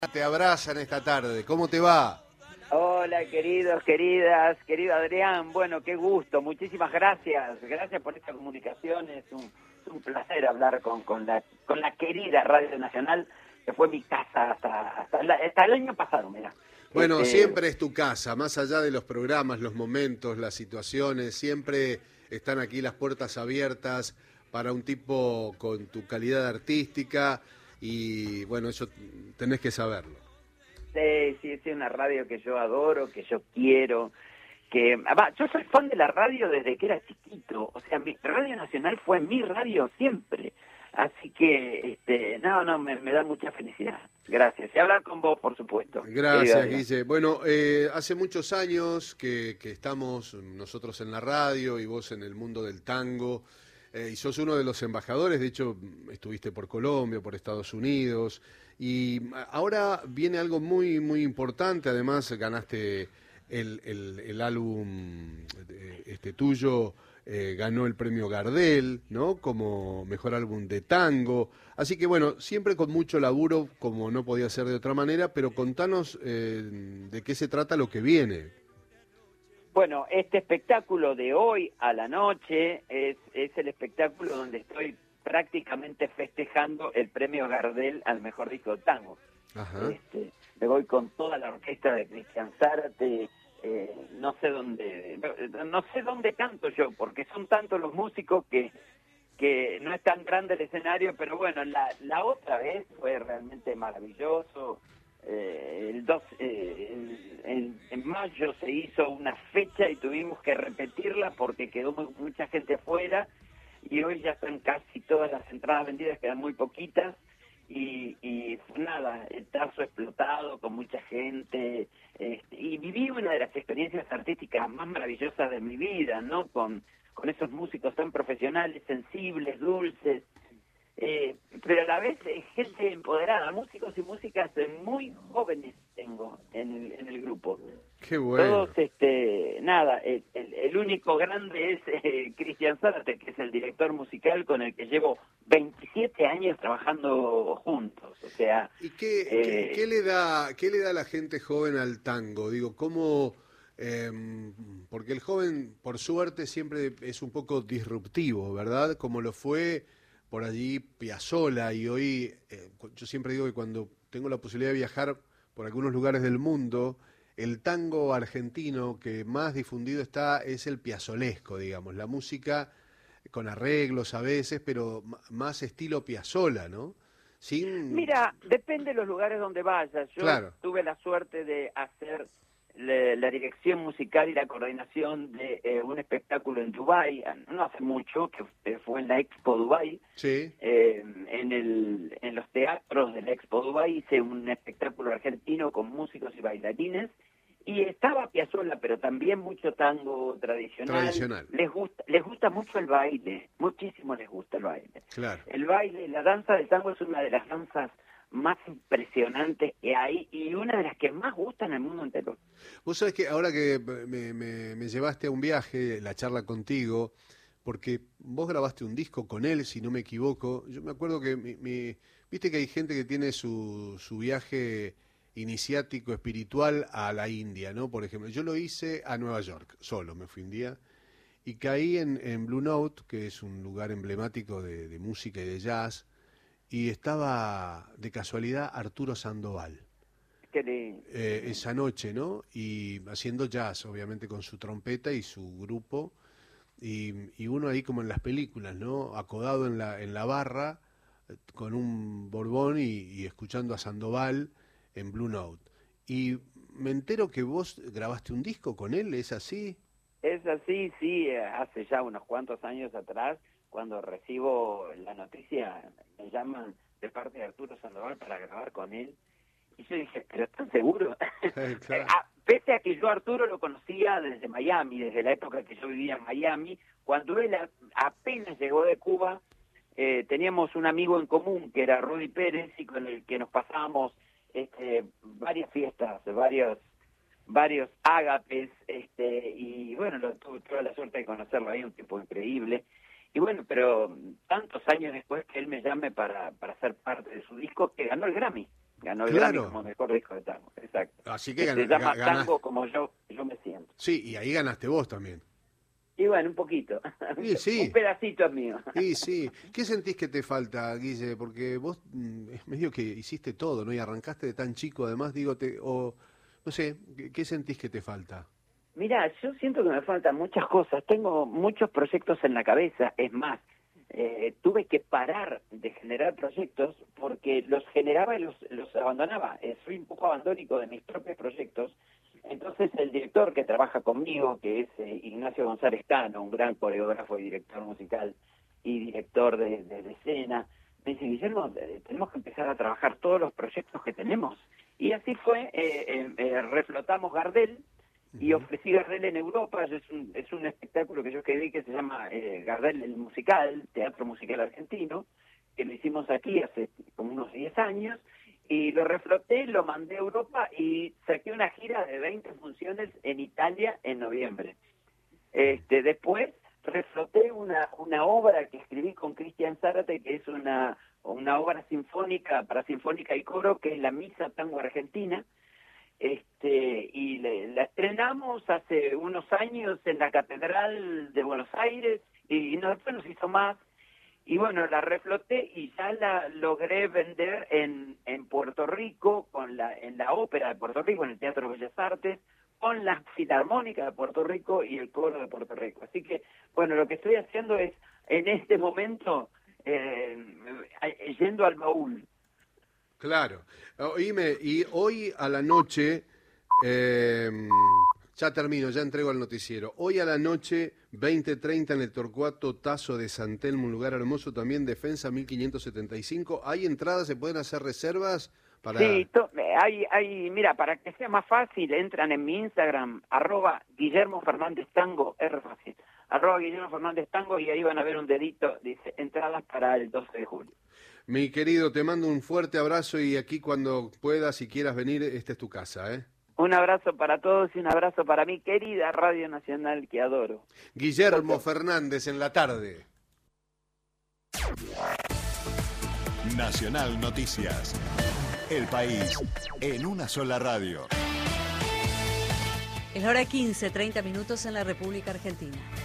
Te abrazan esta tarde. ¿Cómo te va? Hola, queridos, queridas, querido Adrián. Bueno, qué gusto, muchísimas gracias. Gracias por esta comunicación. Es un placer hablar con la querida Radio Nacional, que fue mi casa hasta el año pasado, mira. Bueno, siempre es tu casa, más allá de los programas, los momentos, las situaciones, siempre están aquí las puertas abiertas para un tipo con tu calidad artística y bueno, eso tenés que saberlo. Sí, es una radio que yo adoro, que yo quiero, yo soy fan de la radio desde que era chiquito, o sea, mi Radio Nacional fue mi radio siempre, así que, me da mucha felicidad, gracias, y hablar con vos, por supuesto. Gracias, Guille. Bueno, hace muchos años que estamos nosotros en la radio y vos en el mundo del tango, y sos uno de los embajadores, de hecho estuviste por Colombia, por Estados Unidos, y ahora viene algo muy, muy importante, además ganaste el álbum tuyo, ganó el premio Gardel, ¿no? Como mejor álbum de tango. Así que bueno, siempre con mucho laburo, como no podía ser de otra manera, pero contanos de qué se trata lo que viene. Bueno, este espectáculo de hoy a la noche es el espectáculo donde estoy prácticamente festejando el premio Gardel al mejor disco de tango. Ajá. Me voy con toda la orquesta de Cristian Zárate, no sé dónde canto yo, porque son tantos los músicos que no es tan grande el escenario, pero bueno, la otra vez fue realmente maravilloso. En mayo se hizo una fecha y tuvimos que repetirla porque quedó mucha gente afuera, y hoy ya están casi todas las entradas vendidas, quedan muy poquitas. Y nada, el Tazo explotado con mucha gente, y viví una de las experiencias artísticas más maravillosas de mi vida, ¿no? Con esos músicos tan profesionales, sensibles, dulces, pero a la vez gente empoderada, músicos y músicas muy jóvenes tengo en el grupo. Qué bueno. Todos, el único grande es Cristian Zárate, que es el director musical con el que llevo 27 años trabajando juntos. O sea, ¿Y qué le da a la gente joven al tango? Digo, ¿cómo? Porque el joven, por suerte, siempre es un poco disruptivo, ¿verdad? Como lo fue por allí Piazzolla, y hoy yo siempre digo que cuando tengo la posibilidad de viajar por algunos lugares del mundo, el tango argentino que más difundido está es el piazzolesco, digamos, la música con arreglos a veces, pero más estilo Piazzolla, ¿no? Sin... mira, depende de los lugares donde vayas. Yo Claro. tuve la suerte de hacer la dirección musical y la coordinación de un espectáculo en Dubái, no hace mucho, que fue en la Expo Dubái. Sí. En los teatros de la Expo Dubái hice un espectáculo argentino con músicos y bailarines, y estaba Piazzolla, pero también mucho tango tradicional. Les gusta mucho el baile, muchísimo les gusta el baile. Claro. El baile, la danza del tango es una de las danzas más impresionantes que hay y una de las que más gustan en el mundo entero. Vos sabés que ahora que me llevaste a un viaje, la charla contigo, porque vos grabaste un disco con él, si no me equivoco. Yo me acuerdo que viste que hay gente que tiene su viaje iniciático espiritual a la India, ¿no? Por ejemplo, yo lo hice a Nueva York, solo, me fui un día, y caí en Blue Note, que es un lugar emblemático de música y de jazz, y estaba de casualidad Arturo Sandoval. Esa noche, ¿no? Y haciendo jazz, obviamente con su trompeta y su grupo, y uno ahí como en las películas, ¿no? Acodado en la barra, con un borbón y escuchando a Sandoval en Blue Note. Y me entero que vos grabaste un disco con él, ¿es así? Es así, sí, hace ya unos cuantos años atrás, cuando recibo la noticia, me llaman de parte de Arturo Sandoval para grabar con él. Y yo dije, ¿pero están seguros? Claro. Pese a que yo a Arturo lo conocía desde Miami, desde la época que yo vivía en Miami, cuando él apenas llegó de Cuba, teníamos un amigo en común que era Rudy Pérez, y con el que nos pasábamos varias fiestas, varios ágapes, y bueno, tuve toda la suerte de conocerlo ahí, un tipo increíble. Y bueno, pero tantos años después que él me llame para ser parte de su disco, que ganó el Grammy. Ganó el Claro. Grammy como mejor disco de tango, exacto. Así que Se llama ganaste. Tango como yo me siento. Sí, y ahí ganaste vos también. Y bueno, un poquito. Sí, sí. Un pedacito es mío. Sí, sí. ¿Qué sentís que te falta, Guille? Porque vos es medio que hiciste todo, ¿no? Y arrancaste de tan chico, además, digo, o no sé, ¿qué sentís que te falta? Mira, yo siento que me faltan muchas cosas. Tengo muchos proyectos en la cabeza. Es más, tuve que parar de generar proyectos porque los generaba y los abandonaba. Soy un poco abandónico de mis propios proyectos. Entonces el director que trabaja conmigo, que es Ignacio González Cano, un gran coreógrafo y director musical y director de escena, me dice: Guillermo, tenemos que empezar a trabajar todos los proyectos que tenemos. Y así fue, reflotamos Gardel y ofrecí Gardel en Europa. Es un espectáculo que yo escribí que se llama Gardel el Musical, Teatro Musical Argentino, que lo hicimos aquí hace como unos 10 años, y lo refloté, lo mandé a Europa y saqué una gira de 20 funciones en Italia en noviembre. Después refloté una obra que escribí con Cristian Zárate, que es una obra sinfónica, para sinfónica y coro, que es la Misa Tango Argentina, y la estrenamos hace unos años en la Catedral de Buenos Aires, y después nos hizo más. Y bueno, la refloté y ya la logré vender en Puerto Rico, en la Ópera de Puerto Rico, en el Teatro Bellas Artes, con la Filarmónica de Puerto Rico y el Coro de Puerto Rico. Así que, bueno, lo que estoy haciendo es, en este momento, yendo al baúl. Claro. Oíme, y hoy a la noche, ya termino, ya entrego el noticiero. Hoy a la noche, 20:30 en el Torcuato Tazo de San Telmo, un lugar hermoso también, Defensa 1575. ¿Hay entradas? ¿Se pueden hacer reservas? Para... Sí, mira, para que sea más fácil, entran en mi Instagram, @Guillermo Fernández Tango, es fácil, @Guillermo Fernández Tango, y ahí van a ver un dedito, dice, entradas para el 12 de julio. Mi querido, te mando un fuerte abrazo y aquí cuando puedas y quieras venir, esta es tu casa, ¿eh? Un abrazo para todos y un abrazo para mi querida Radio Nacional que adoro. Guillermo Fernández en la tarde. Nacional Noticias. El país en una sola radio. Es la hora 15, 30 minutos en la República Argentina.